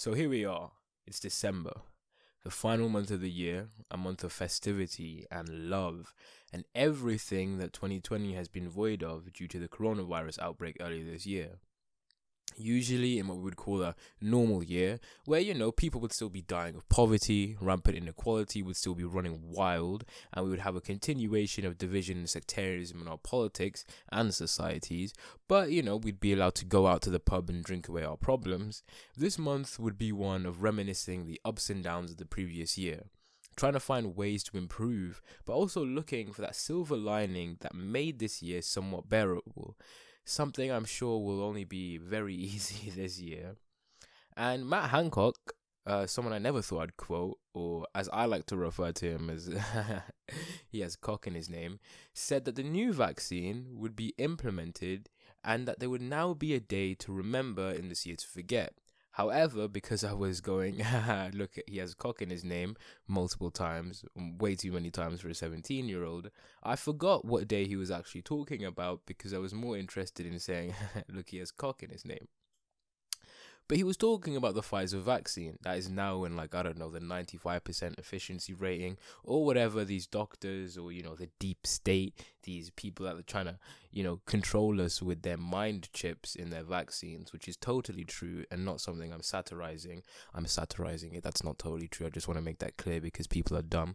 So here we are. It's December, the final month of the year, a month of festivity and love, and everything that 2020 has been void of due to the coronavirus outbreak earlier this year. Usually in what we would call a normal year, where people would still be dying of poverty, rampant inequality would still be running wild, and we would have a continuation of division and sectarianism in our politics and societies, but we'd be allowed to go out to the pub and drink away our problems. This month would be one of reminiscing the ups and downs of the previous year, trying to find ways to improve, but also looking for that silver lining that made this year somewhat bearable. Something I'm sure will only be very easy this year. And Matt Hancock, someone I never thought I'd quote, or as I like to refer to him as he has cock in his name, said that the new vaccine would be implemented and that there would now be a day to remember in this year to forget. However, because I was going, look, he has cock in his name multiple times, way too many times for a 17-year-old, I forgot what day he was actually talking about because I was more interested in saying, look, he has cock in his name. But he was talking about the Pfizer vaccine that is now in the 95% efficiency rating or whatever these doctors or, the deep state, these people that are trying to, control us with their mind chips in their vaccines, which is totally true and not something I'm satirizing. I'm satirizing it. That's not totally true. I just want to make that clear because people are dumb.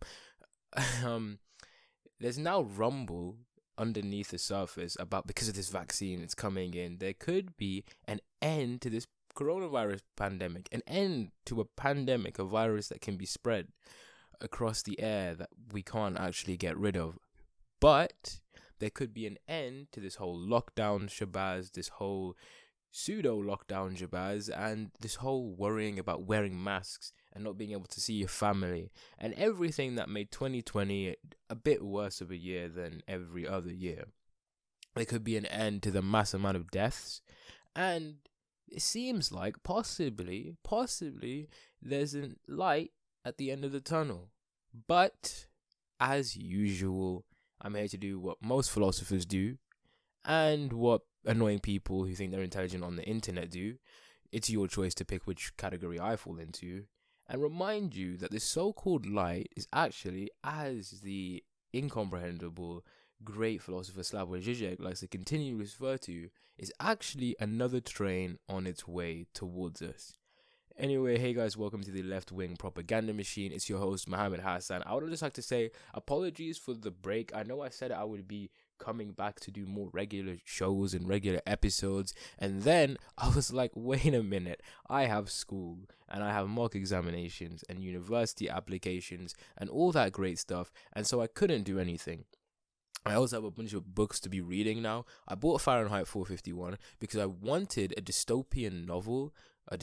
There's now rumble underneath the surface about because of this vaccine it's coming in, there could be an end to this coronavirus pandemic, an end to a pandemic, a virus that can be spread across the air that we can't actually get rid of. But there could be an end to this whole lockdown shabazz, this whole pseudo lockdown shabazz, and this whole worrying about wearing masks and not being able to see your family, and everything that made 2020 a bit worse of a year than every other year. There could be an end to the mass amount of deaths, and it seems like possibly there's a light at the end of the tunnel. But as usual, I'm here to do what most philosophers do and what annoying people who think they're intelligent on the internet do. It's your choice to pick which category I fall into, and remind you that this so-called light is actually, as the incomprehensible great philosopher Slavoj Žižek likes to continue to refer to, is actually another train on its way towards us. Anyway, hey guys, welcome to the Left Wing Propaganda Machine. It's your host, Mohammed Hassan. I would just like to say apologies for the break. I know I said I would be coming back to do more regular shows and regular episodes, and then I was like, wait a minute, I have school and I have mock examinations and university applications and all that great stuff, and so I couldn't do anything. I also have a bunch of books to be reading now. I bought Fahrenheit 451 because I wanted a dystopian novel, a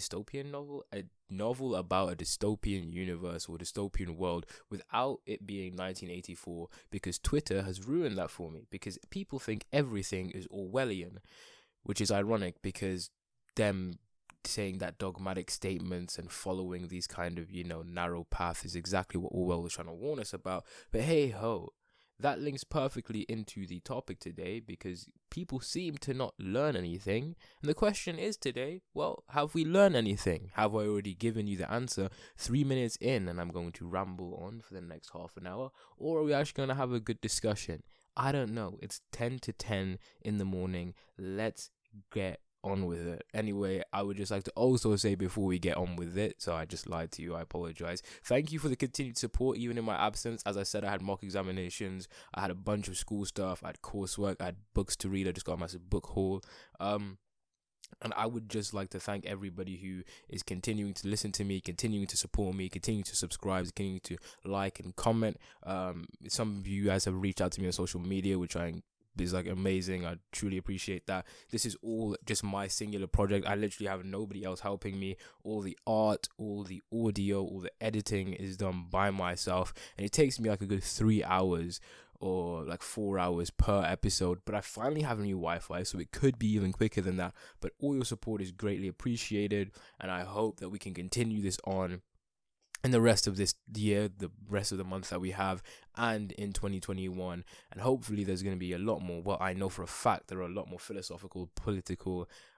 novel about a dystopian universe or dystopian world without it being 1984, because Twitter has ruined that for me, because people think everything is Orwellian, which is ironic because them saying that dogmatic statements and following these kind of, narrow paths is exactly what Orwell was trying to warn us about. But hey ho, that links perfectly into the topic today because people seem to not learn anything. And the question is today, well, have we learned anything? Have I already given you the answer 3 minutes in and I'm going to ramble on for the next half an hour? Or are we actually going to have a good discussion? I don't know. It's 10 to 10 in the morning. Let's get on with it. Anyway, I would just like to also say before we get on with it, so I just lied to you, I apologize. Thank you for the continued support even in my absence. As I said, I had mock examinations, I had a bunch of school stuff, I had coursework, I had books to read, I just got a massive book haul. And I would just like to thank everybody who is continuing to listen to me, continuing to support me, continuing to subscribe, continuing to like and comment. Some of you guys have reached out to me on social media, which is amazing. I truly appreciate that. This is all just my singular project. I literally have nobody else helping me. All the art, all the audio, all the editing is done by myself, and it takes me a good 3 hours or 4 hours per episode. But I finally have a new Wi-Fi, so it could be even quicker than that. But all your support is greatly appreciated, and I hope that we can continue this on in the rest of this year, the rest of the month that we have, and in 2021. And hopefully there's going to be a lot more, well, I know for a fact there are a lot more philosophical, political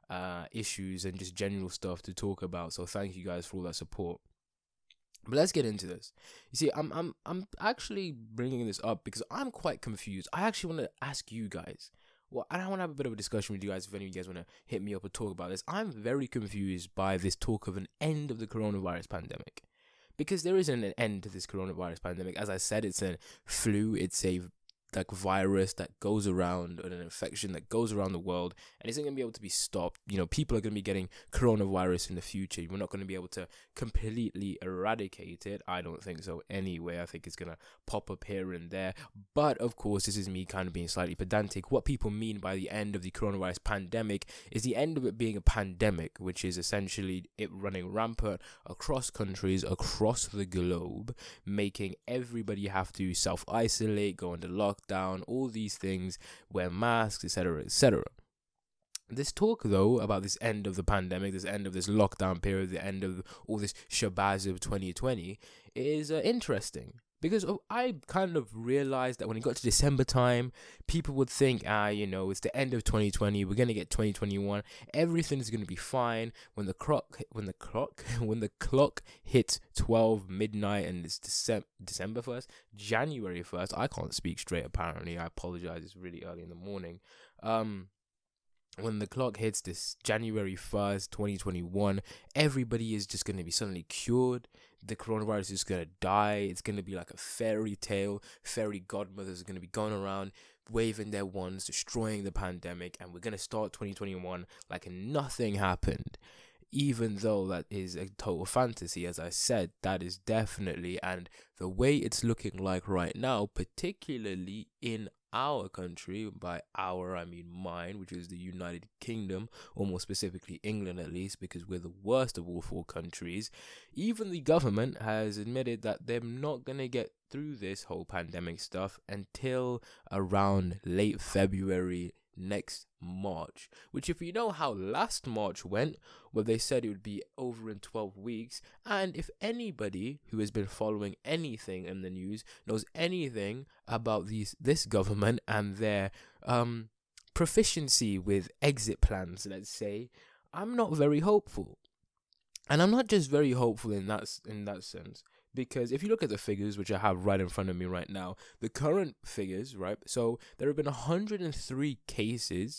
issues and just general stuff to talk about. So thank you guys for all that support. But let's get into this. You see, I'm actually bringing this up because I'm quite confused. I actually want to ask you guys. Well, and I want to have a bit of a discussion with you guys if any of you guys want to hit me up or talk about this. I'm very confused by this talk of an end of the coronavirus pandemic. Because there isn't an end to this coronavirus pandemic. As I said, it's a flu. It's a virus that goes around, or an infection that goes around the world, and isn't going to be able to be stopped. People are going to be getting coronavirus in the future. We're not going to be able to completely eradicate it. I don't think so anyway. I think it's going to pop up here and there. But of course, this is me kind of being slightly pedantic. What people mean by the end of the coronavirus pandemic is the end of it being a pandemic, which is essentially it running rampant across countries, across the globe, making everybody have to self-isolate, go into lockdown, all these things, wear masks, etc., etc. This talk, though, about this end of the pandemic, this end of this lockdown period, the end of all this shabazz of 2020 is interesting. Because I kind of realized that when it got to December time, people would think, it's the end of 2020, we're going to get 2021, everything is going to be fine. When the clock hits 12 midnight and it's December 1st, January 1st, I can't speak straight apparently, I apologize, it's really early in the morning. When the clock hits this January 1st, 2021, everybody is just going to be suddenly cured. The coronavirus is going to die. It's going to be like a fairy tale. Fairy godmothers are going to be going around waving their wands, destroying the pandemic, and we're going to start 2021 like nothing happened. Even though that is a total fantasy, as I said, that is definitely, and the way it's looking like right now, particularly in our country, by our I mean mine, which is the United Kingdom, or more specifically England at least, because we're the worst of all four countries. Even the government has admitted that they're not going to get through this whole pandemic stuff until around late February next March, which, if you know how last March went, where they said it would be over in 12 weeks, and if anybody who has been following anything in the news knows anything about this government and their proficiency with exit plans, let's say, I'm not very hopeful. And I'm not just very hopeful in that sense, because if you look at the figures, which I have right in front of me right now, the current figures, right? So there have been 103 cases,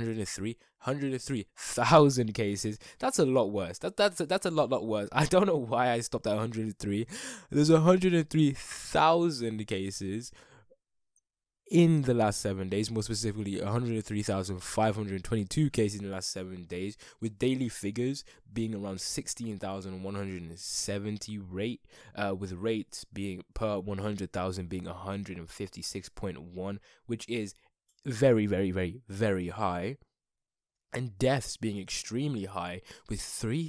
103,000 cases. That's a lot worse. That's a lot worse. I don't know why I stopped at 103. There's 103,000 cases in the last 7 days, more specifically 103,522 cases in the last 7 days, with daily figures being around 16,170 rate, with rates being per 100,000 being 156.1, which is very, very, very, very high. And deaths being extremely high, with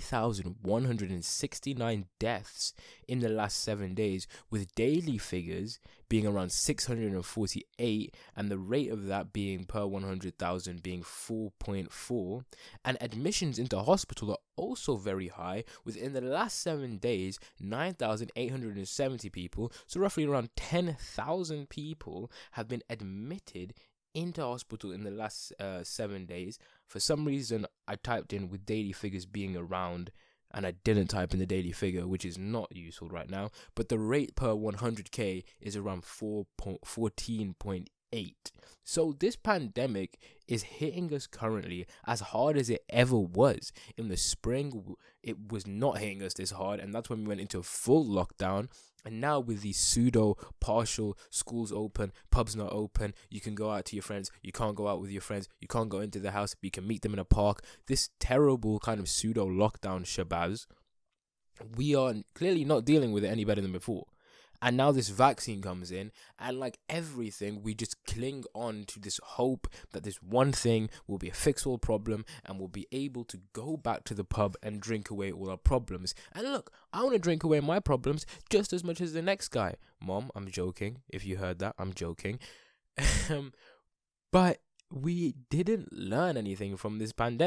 3,169 deaths in the last 7 days, with daily figures being around 648, and the rate of that being per 100,000 being 4.4. And admissions into hospital are also very high, within the last 7 days, 9,870 people, so roughly around 10,000 people have been admitted into hospital in the last 7 days. For some reason, I typed in with daily figures being around, and I didn't type in the daily figure, which is not useful right now. But the rate per 100k is around 14.8. So this pandemic is hitting us currently as hard as it ever was. In the spring, it was not hitting us this hard, and that's when we went into a full lockdown. And now with these pseudo partial schools open, pubs not open, you can go out to your friends, you can't go out with your friends, you can't go into the house, but you can meet them in a park. This terrible kind of pseudo lockdown shabazz, we are clearly not dealing with it any better than before. And now this vaccine comes in, and like everything, we just cling on to this hope that this one thing will be a fix-all problem, and we'll be able to go back to the pub and drink away all our problems. And look, I want to drink away my problems just as much as the next guy. Mom, I'm joking. If you heard that, I'm joking. But we didn't learn anything from this pandemic.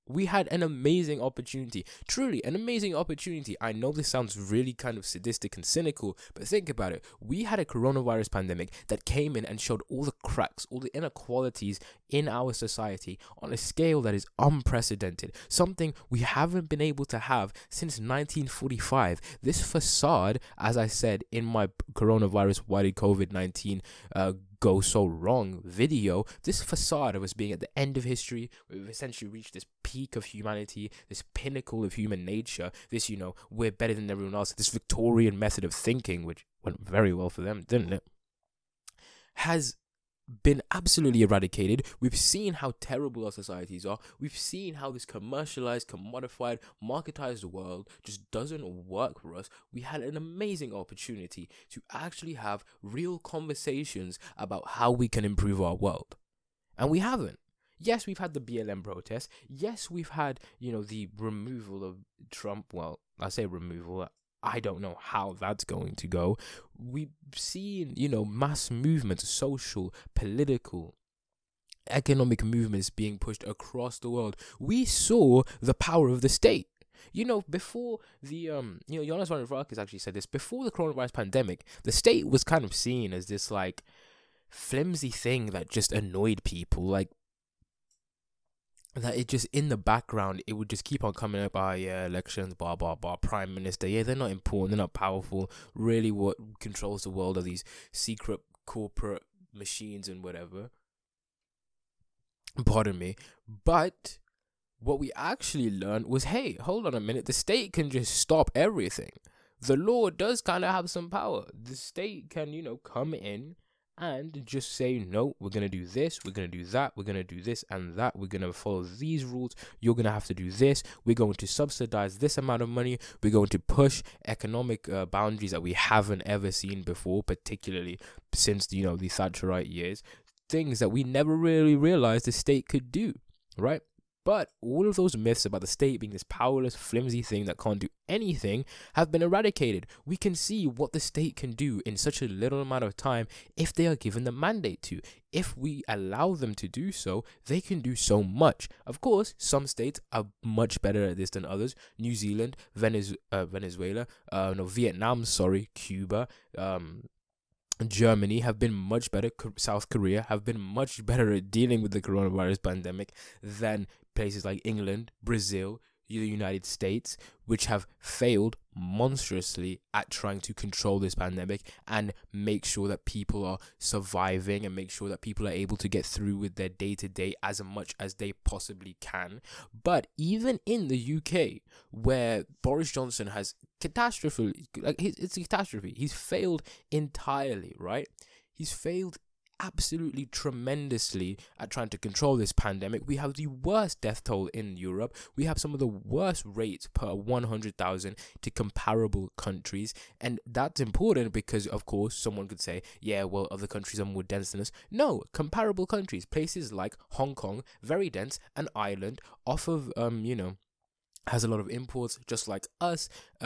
We had an amazing opportunity, truly an amazing opportunity. I know this sounds really kind of sadistic and cynical, but think about it. We had a coronavirus pandemic that came in and showed all the cracks, all the inequalities in our society on a scale that is unprecedented, something we haven't been able to have since 1945. This facade, as I said in my coronavirus, why did COVID-19 go so wrong video, this facade of us being at the end of history, we've essentially reached this peak of humanity, this pinnacle of human nature, this, we're better than everyone else, this Victorian method of thinking, which went very well for them, didn't it, has been absolutely eradicated. We've seen how terrible our societies are. We've seen how this commercialized, commodified, marketized world just doesn't work for us. We had an amazing opportunity to actually have real conversations about how we can improve our world. And we haven't. Yes, we've had the BLM protests. Yes, we've had, the removal of Trump. Well, I say removal. I don't know how that's going to go. We've seen, mass movements, social, political, economic movements being pushed across the world. We saw the power of the state. Before the, Jonas Varoufakis actually said this, before the coronavirus pandemic, the state was kind of seen as this, flimsy thing that just annoyed people, that it just in the background, it would just keep on coming up, elections, blah, blah, blah, prime minister, they're not important, they're not powerful, really what controls the world are these secret corporate machines and whatever, pardon me, but what we actually learned was, hey, hold on a minute, the state can just stop everything. The law does kind of have some power. The state can, come in and just say, no, we're going to do this, we're going to do that, we're going to do this and that, we're going to follow these rules, you're going to have to do this, we're going to subsidize this amount of money, we're going to push economic boundaries that we haven't ever seen before, particularly since, the Thatcherite years, things that we never really realized the state could do, right? But all of those myths about the state being this powerless, flimsy thing that can't do anything have been eradicated. We can see what the state can do in such a little amount of time if they are given the mandate to. If we allow them to do so, they can do so much. Of course, some states are much better at this than others. New Zealand, Vietnam, Cuba, Germany have been much better. South Korea have been much better at dealing with the coronavirus pandemic than places like England, Brazil, the United States, which have failed monstrously at trying to control this pandemic and make sure that people are surviving and make sure that people are able to get through with their day-to-day as much as they possibly can. But even in the UK, where Boris Johnson has it's a catastrophe. He's failed entirely, right? He's failed absolutely tremendously at trying to control this pandemic. We have the worst death toll in Europe. We have some of the worst rates per 100,000 to comparable countries. And that's important because, of course, someone could say, yeah, well, other countries are more dense than us. No, comparable countries, places like Hong Kong, very dense, an island off of, has a lot of imports just like us,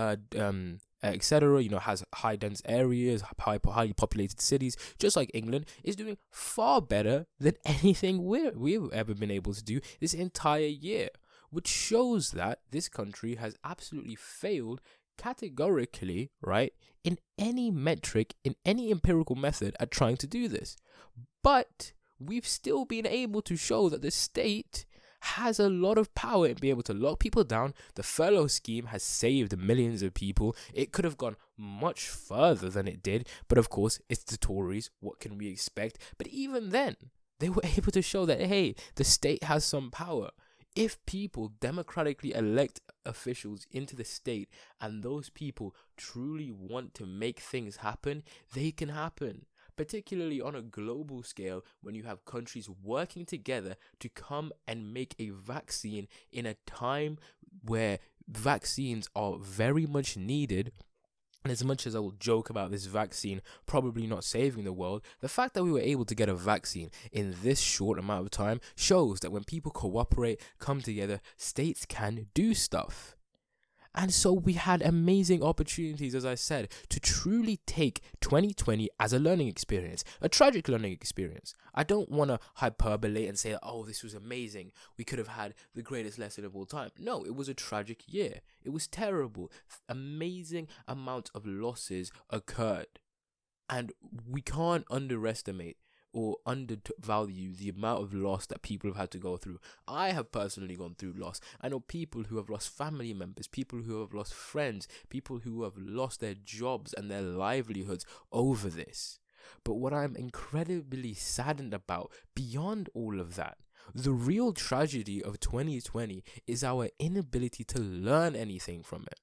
etc., has high dense areas, highly populated cities, just like England, is doing far better than anything we've ever been able to do this entire year, which shows that this country has absolutely failed categorically, right, in any metric, in any empirical method at trying to do this. But we've still been able to show that the state has a lot of power in being able to lock people down. The furlough scheme has saved millions of people. It could have gone much further than it did, but of course, it's the Tories. What can we expect? But even then, they were able to show that, hey, the state has some power. If people democratically elect officials into the state and those people truly want to make things happen, they can happen. Particularly on a global scale, when you have countries working together to come and make a vaccine in a time where vaccines are very much needed. And as much as I will joke about this vaccine probably not saving the world, the fact that we were able to get a vaccine in this short amount of time shows that when people cooperate, come together, states can do stuff. And so we had amazing opportunities, as I said, to truly take 2020 as a learning experience, a tragic learning experience. I don't want to hyperbole and say, oh, this was amazing, we could have had the greatest lesson of all time. No, it was a tragic year. It was terrible. Amazing amount of losses occurred. And we can't underestimate or undervalue the amount of loss that people have had to go through. I have personally gone through loss. I know people who have lost family members, people who have lost friends, people who have lost their jobs and their livelihoods over this. But what I'm incredibly saddened about, beyond all of that, the real tragedy of 2020 is our inability to learn anything from it.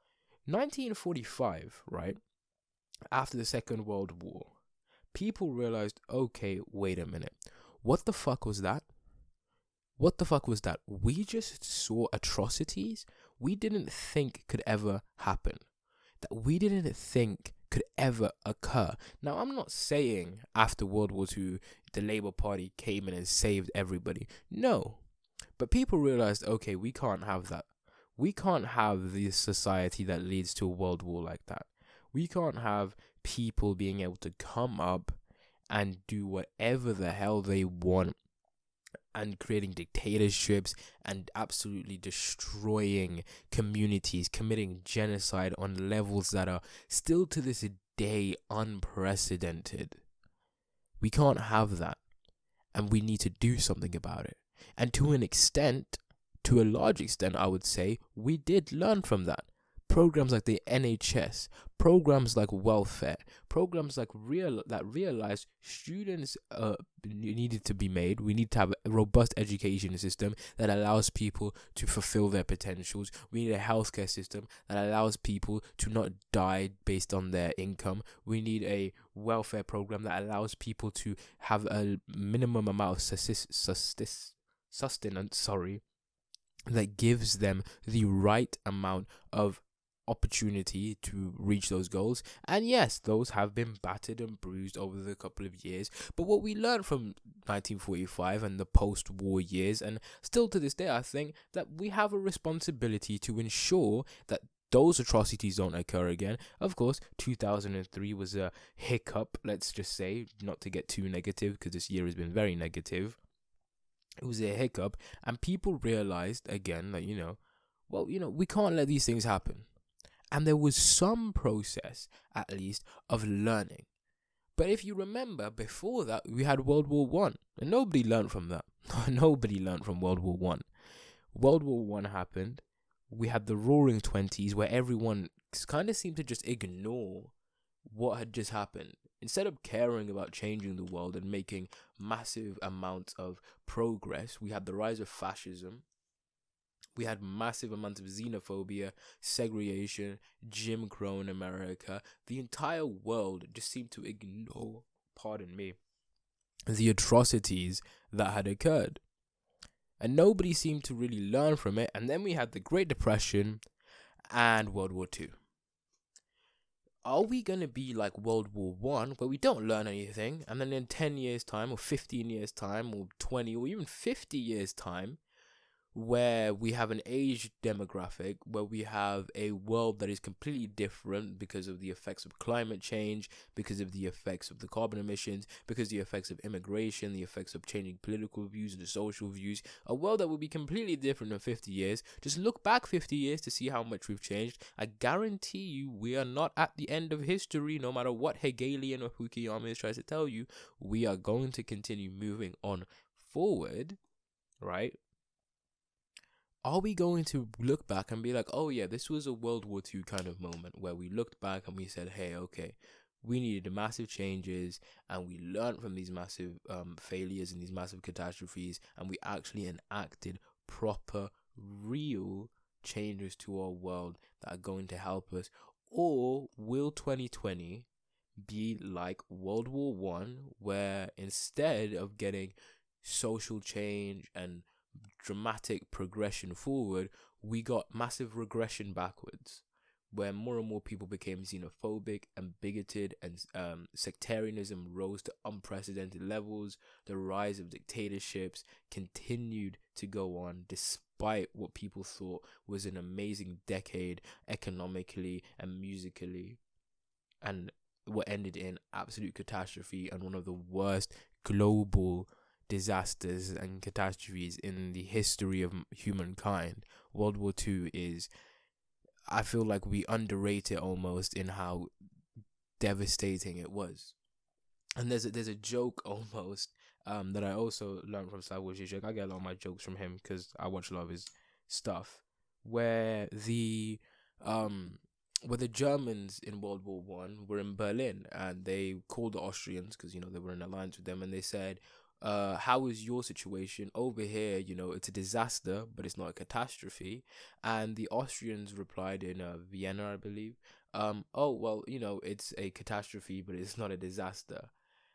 1945, right, after the Second World War, people realized, okay, wait a minute. What the fuck was that? What the fuck was that? We just saw atrocities we didn't think could ever happen. That we didn't think could ever occur. Now, I'm not saying after World War II, the Labour Party came in and saved everybody. No. But people realized, okay, we can't have that. We can't have this society that leads to a world war like that. We can't have people being able to come up and do whatever the hell they want and creating dictatorships and absolutely destroying communities, committing genocide on levels that are still to this day unprecedented. We can't have that, and we need to do something about it. And to an extent, to a large extent, I would say, we did learn from that. Programs like the NHS, programs like welfare, programs like realized students needed to be made. We need to have a robust education system that allows people to fulfill their potentials. We need a healthcare system that allows people to not die based on their income. We need a welfare program that allows people to have a minimum amount of sustenance, that gives them the right amount of opportunity to reach those goals. And yes, those have been battered and bruised over the couple of years, but what we learned from 1945 and the post-war years, and still to this day, I think that we have a responsibility to ensure that those atrocities don't occur again. Of course, 2003 was a hiccup, let's just say, not to get too negative, because this year has been very negative. It was a hiccup, and people realized again that, we can't let these things happen. And there was some process, at least, of learning. But if you remember, before that, we had World War One, and nobody learned from that. Nobody learned from World War One. World War One happened. We had the Roaring Twenties, where everyone kind of seemed to just ignore what had just happened. Instead of caring about changing the world and making massive amounts of progress, we had the rise of fascism. We had massive amounts of xenophobia, segregation, Jim Crow in America. The entire world just seemed to ignore, the atrocities that had occurred. And nobody seemed to really learn from it. And then we had the Great Depression and World War II. Are we going to be like World War One, where we don't learn anything, and then in 10 years' time, or 15 years' time, or 20, or even 50 years' time, where we have an age demographic, where we have a world that is completely different because of the effects of climate change, because of the effects of the carbon emissions, because of the effects of immigration, the effects of changing political views and social views, a world that will be completely different in 50 years. Just look back 50 years to see how much we've changed. I guarantee you we are not at the end of history, no matter what Hegelian or Fukuyama tries to tell you. We are going to continue moving on forward, right? Are we going to look back and be like, oh yeah, this was a World War II kind of moment where we looked back and we said, hey, okay, we needed massive changes and we learned from these massive failures and these massive catastrophes, and we actually enacted proper, real changes to our world that are going to help us? Or will 2020 be like World War One, where instead of getting social change and dramatic progression forward, we got massive regression backwards, where more and more people became xenophobic and bigoted, and sectarianism rose to unprecedented levels. The rise of dictatorships continued to go on despite despite what people thought was an amazing decade economically and musically, and what ended in absolute catastrophe and one of the worst global disasters and catastrophes in the history of humankind. World War II is, I feel like we underrate it almost in how devastating it was. And there's a joke almost that I also learned from Slavoj Žižek. I get a lot of my jokes from him because I watch a lot of his stuff, where the Germans in World War One were in Berlin, and they called the Austrians because they were in alliance with them, and they said, how is your situation over here? It's a disaster, but it's not a catastrophe. And the Austrians replied in Vienna, I believe, oh well, it's a catastrophe, but it's not a disaster.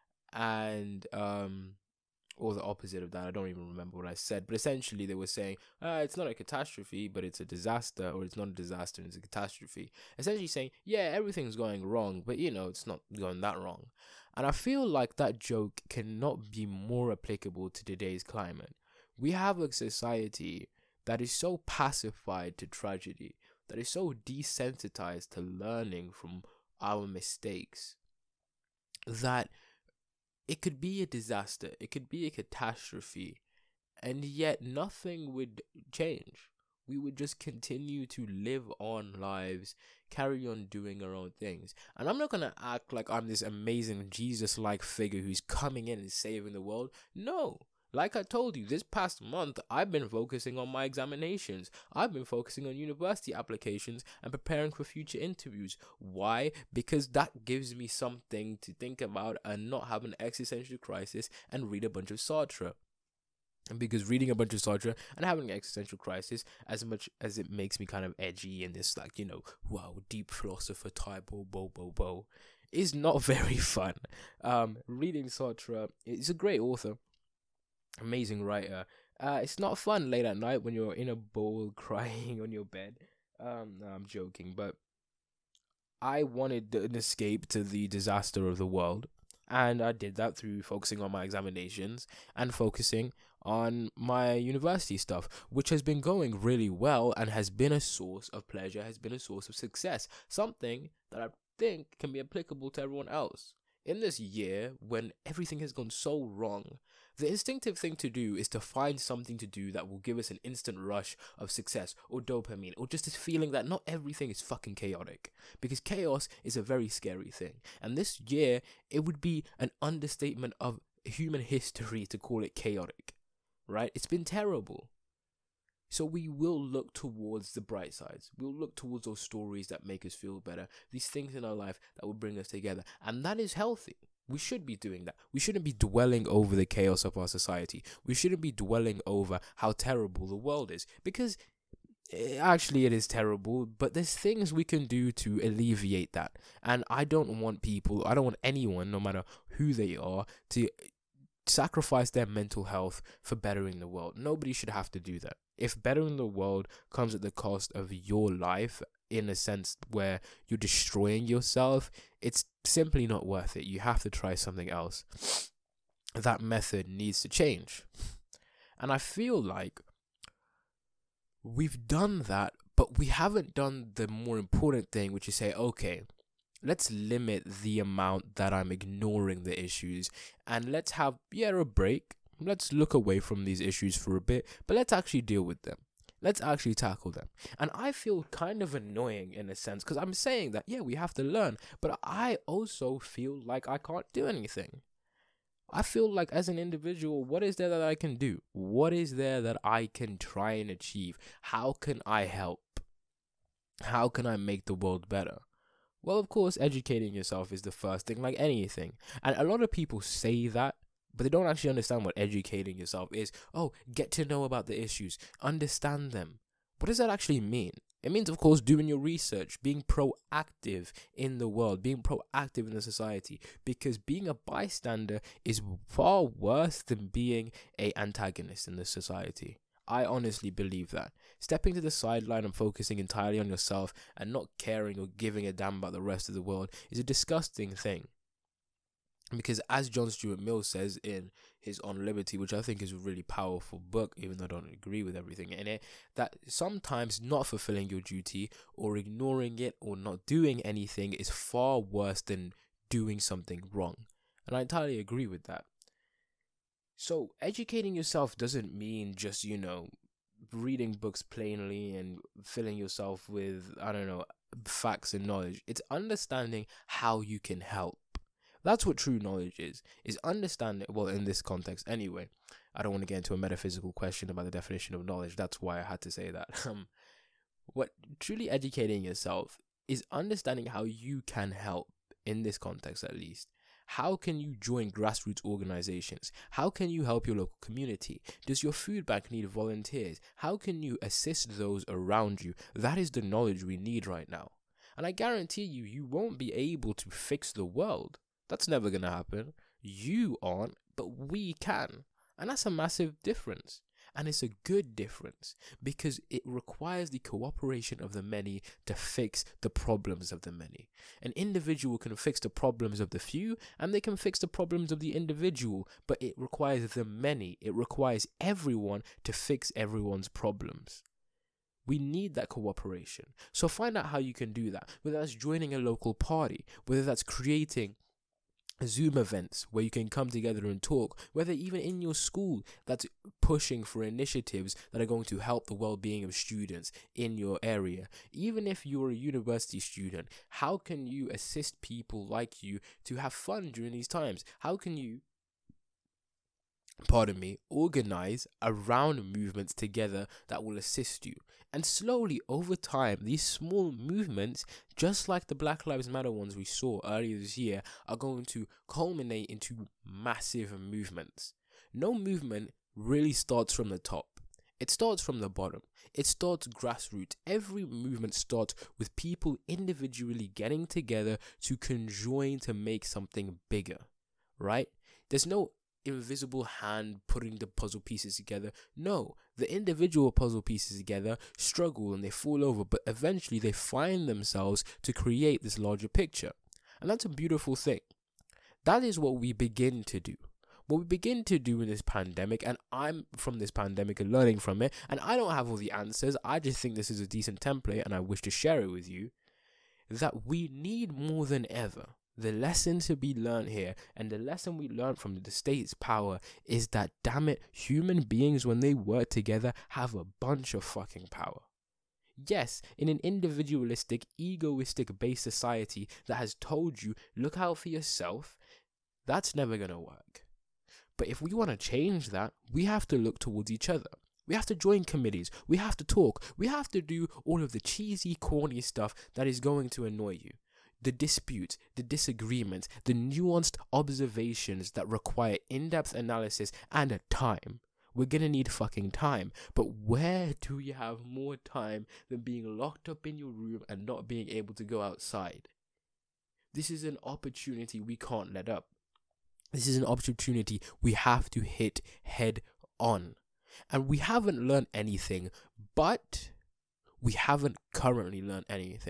And or the opposite of that, I don't even remember what I said, but essentially they were saying, it's not a catastrophe, but it's a disaster, or it's not a disaster, it's a catastrophe. Essentially saying, yeah, everything's going wrong, but it's not going that wrong. And I feel like that joke cannot be more applicable to today's climate. We have a society that is so pacified to tragedy, that is so desensitized to learning from our mistakes, that it could be a disaster, it could be a catastrophe, and yet nothing would change. We would just continue to live on lives, carry on doing our own things. And I'm not going to act like I'm this amazing Jesus-like figure who's coming in and saving the world. No. Like I told you, this past month, I've been focusing on my examinations. I've been focusing on university applications and preparing for future interviews. Why? Because that gives me something to think about and not have an existential crisis and read a bunch of Sartre. And because reading a bunch of Sartre and having an existential crisis, as much as it makes me kind of edgy and this, wow, deep philosopher type, is not very fun. Reading Sartre, is a great author. Amazing writer. It's not fun late at night when you're in a bowl crying on your bed. No, I'm joking, but I wanted an escape to the disaster of the world, and I did that through focusing on my examinations and focusing on my university stuff, which has been going really well and has been a source of pleasure, has been a source of success, something that I think can be applicable to everyone else. In this year, when everything has gone so wrong, the instinctive thing to do is to find something to do that will give us an instant rush of success or dopamine, or just this feeling that not everything is fucking chaotic. Because chaos is a very scary thing. And this year, it would be an understatement of human history to call it chaotic. Right? It's been terrible. So we will look towards the bright sides. We'll look towards those stories that make us feel better. These things in our life that will bring us together. And that is healthy. We should be doing that. We shouldn't be dwelling over the chaos of our society. We shouldn't be dwelling over how terrible the world is. Because actually it is terrible, but there's things we can do to alleviate that. And I don't want anyone, no matter who they are, to sacrifice their mental health for bettering the world. Nobody should have to do that. If bettering the world comes at the cost of your life, in a sense where you're destroying yourself, it's simply not worth it. You have to try something else. That method needs to change. And I feel like we've done that, but we haven't done the more important thing, which is say, okay, let's limit the amount that I'm ignoring the issues, and let's have a break. Let's look away from these issues for a bit, but let's actually deal with them. Let's actually tackle them. And I feel kind of annoying in a sense, because I'm saying that, we have to learn, but I also feel like I can't do anything. I feel like as an individual, what is there that I can do? What is there that I can try and achieve? How can I help? How can I make the world better? Well, of course, educating yourself is the first thing, like anything. And a lot of people say that, but they don't actually understand what educating yourself is. Oh, get to know about the issues, understand them. What does that actually mean? It means, of course, doing your research, being proactive in the world, being proactive in the society. Because being a bystander is far worse than being an antagonist in the society. I honestly believe that. Stepping to the sideline and focusing entirely on yourself and not caring or giving a damn about the rest of the world is a disgusting thing. Because as John Stuart Mill says in his On Liberty, which I think is a really powerful book, even though I don't agree with everything in it, that sometimes not fulfilling your duty or ignoring it or not doing anything is far worse than doing something wrong. And I entirely agree with that. So educating yourself doesn't mean just, reading books plainly and filling yourself with, facts and knowledge. It's understanding how you can help. That's what true knowledge is understanding, well, in this context anyway. I don't want to get into a metaphysical question about the definition of knowledge. That's why I had to say that. What truly educating yourself is understanding how you can help, in this context at least. How can you join grassroots organizations? How can you help your local community? Does your food bank need volunteers? How can you assist those around you? That is the knowledge we need right now. And I guarantee you won't be able to fix the world. That's never going to happen. You aren't, but we can. And that's a massive difference. And it's a good difference because it requires the cooperation of the many to fix the problems of the many. An individual can fix the problems of the few and they can fix the problems of the individual, but it requires the many. It requires everyone to fix everyone's problems. We need that cooperation. So find out how you can do that, whether that's joining a local party, whether that's creating Zoom events where you can come together and talk, whether even in your school that's pushing for initiatives that are going to help the well-being of students in your area. Even if you're a university student, how can you assist people like you to have fun during these times? How can you organize around movements together that will assist you? And slowly over time, these small movements, just like the Black Lives Matter ones we saw earlier this year, are going to culminate into massive movements. No movement really starts from the top. It starts from the bottom. It starts grassroots. Every movement starts with people individually getting together to conjoin to make something bigger, right? There's no invisible hand putting the puzzle pieces together. No, the individual puzzle pieces together struggle and they fall over, but eventually they find themselves to create this larger picture. And that's a beautiful thing. That is what we begin to do. What we begin to do in this pandemic, and I'm from this pandemic and learning from it, and I don't have all the answers, I just think this is a decent template and I wish to share it with you, that we need more than ever. The lesson to be learned here, and the lesson we learned from the state's power, is that, damn it, human beings, when they work together, have a bunch of fucking power. Yes, in an individualistic, egoistic-based society that has told you, look out for yourself, that's never gonna work. But if we want to change that, we have to look towards each other. We have to join committees. We have to talk. We have to do all of the cheesy, corny stuff that is going to annoy you. The disputes, the disagreements, the nuanced observations that require in-depth analysis and time. We're gonna need fucking time. But where do you have more time than being locked up in your room and not being able to go outside? This is an opportunity we can't let up. This is an opportunity we have to hit head on. And we haven't learned anything, but we haven't currently learned anything.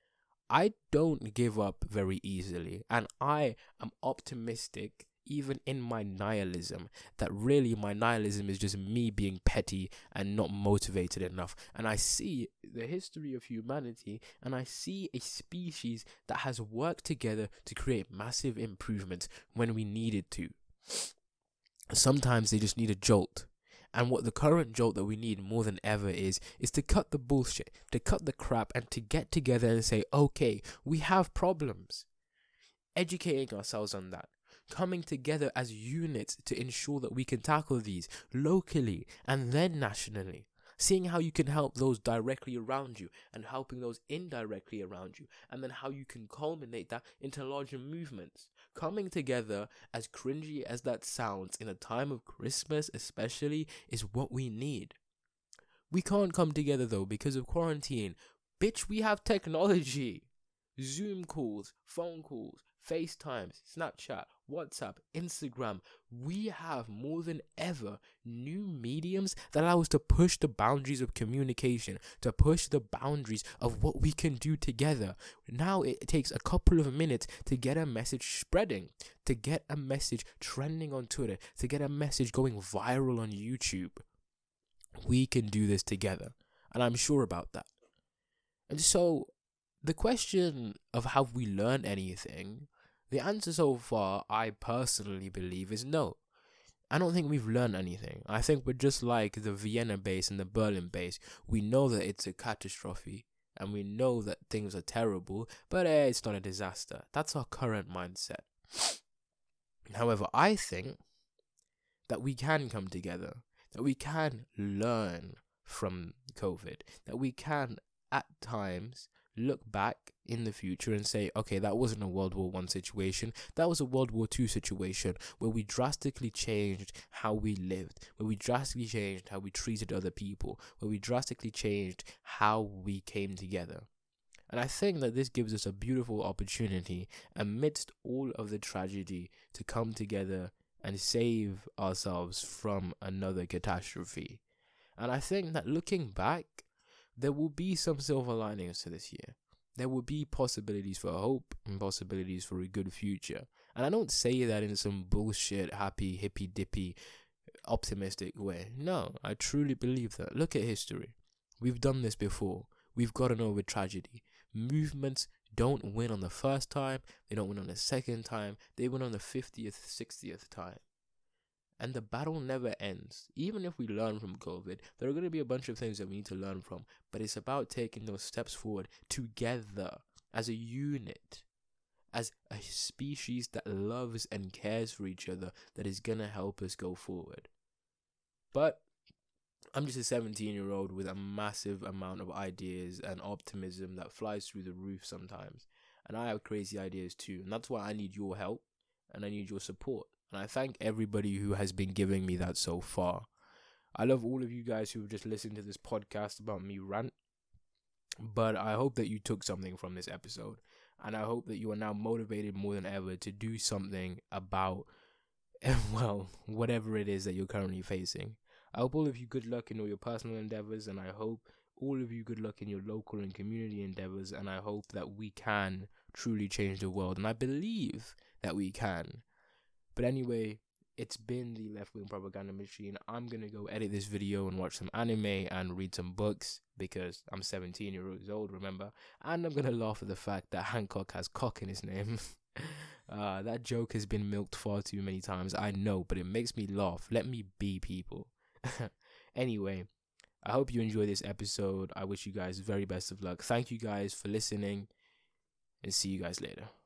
I don't give up very easily, and I am optimistic even in my nihilism, that really my nihilism is just me being petty and not motivated enough. And I see the history of humanity, and I see a species that has worked together to create massive improvements when we needed to. Sometimes they just need a jolt. And what the current jolt that we need more than ever is to cut the bullshit, to cut the crap, and to get together and say, okay, we have problems. Educating ourselves on that. Coming together as units to ensure that we can tackle these locally and then nationally. Seeing how you can help those directly around you and helping those indirectly around you. And then how you can culminate that into larger movements. Coming together, as cringy as that sounds, in a time of Christmas especially, is what we need. We can't come together though because of quarantine. Bitch, we have technology. Zoom calls, phone calls, FaceTimes, Snapchat, WhatsApp, Instagram. We have more than ever new mediums that allow us to push the boundaries of communication, to push the boundaries of what we can do together. Now it takes a couple of minutes to get a message spreading, to get a message trending on Twitter, to get a message going viral on YouTube. We can do this together, and I'm sure about that. And so, the question of have we learned anything, the answer so far, I personally believe, is no. I don't think we've learned anything. I think we're just like the Vienna base and the Berlin base. We know that it's a catastrophe, and we know that things are terrible, but it's not a disaster. That's our current mindset. However, I think that we can come together, that we can learn from COVID, that we can at times look back in the future and say, okay, that wasn't a World War I situation, that was a World War II situation where we drastically changed how we lived, where we drastically changed how we treated other people, where we drastically changed how we came together. And I think that this gives us a beautiful opportunity amidst all of the tragedy to come together and save ourselves from another catastrophe. And I think that looking back, there will be some silver linings to this year. There will be possibilities for hope and possibilities for a good future. And I don't say that in some bullshit, happy, hippy-dippy, optimistic way. No, I truly believe that. Look at history. We've done this before. We've gotten over tragedy. Movements don't win on the first time. They don't win on the second time. They win on the 50th, 60th time. And the battle never ends. Even if we learn from COVID, there are going to be a bunch of things that we need to learn from. But it's about taking those steps forward together as a unit, as a species that loves and cares for each other, that is going to help us go forward. But I'm just a 17-year-old with a massive amount of ideas and optimism that flies through the roof sometimes. And I have crazy ideas too. And that's why I need your help and I need your support. And I thank everybody who has been giving me that so far. I love all of you guys who have just listened to this podcast about me rant. But I hope that you took something from this episode. And I hope that you are now motivated more than ever to do something about, well, whatever it is that you're currently facing. I hope all of you good luck in all your personal endeavors. And I hope all of you good luck in your local and community endeavors. And I hope that we can truly change the world. And I believe that we can. But anyway, it's been the Left Wing Propaganda Machine. I'm going to go edit this video and watch some anime and read some books because I'm 17 years old, remember? And I'm going to laugh at the fact that Hancock has cock in his name. That joke has been milked far too many times, I know, but it makes me laugh. Let me be, people. Anyway, I hope you enjoy this episode. I wish you guys very best of luck. Thank you guys for listening and see you guys later.